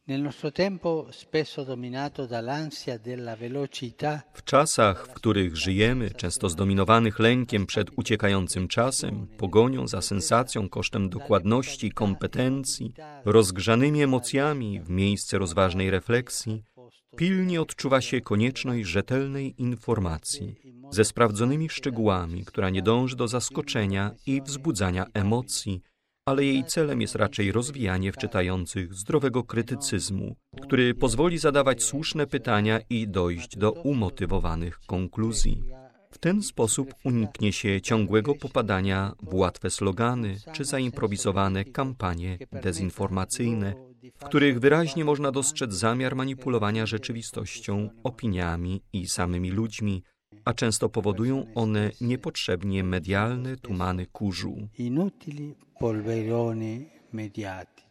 Nel nostro tempo, spesso dominato dall'ansia della velocità, W czasach, w których żyjemy, często zdominowanych lękiem przed uciekającym czasem, pogonią za sensacją kosztem dokładności, kompetencji, rozgrzanymi emocjami w miejsce rozważnej refleksji, pilnie odczuwa się konieczność rzetelnej informacji ze sprawdzonymi szczegółami, która nie dąży do zaskoczenia i wzbudzania emocji, ale jej celem jest raczej rozwijanie w czytających zdrowego krytycyzmu, który pozwoli zadawać słuszne pytania i dojść do umotywowanych konkluzji. W ten sposób uniknie się ciągłego popadania w łatwe slogany czy zaimprowizowane kampanie dezinformacyjne, w których wyraźnie można dostrzec zamiar manipulowania rzeczywistością, opiniami i samymi ludźmi, a często powodują one niepotrzebnie medialne tumany kurzu. inutili polveroni mediati.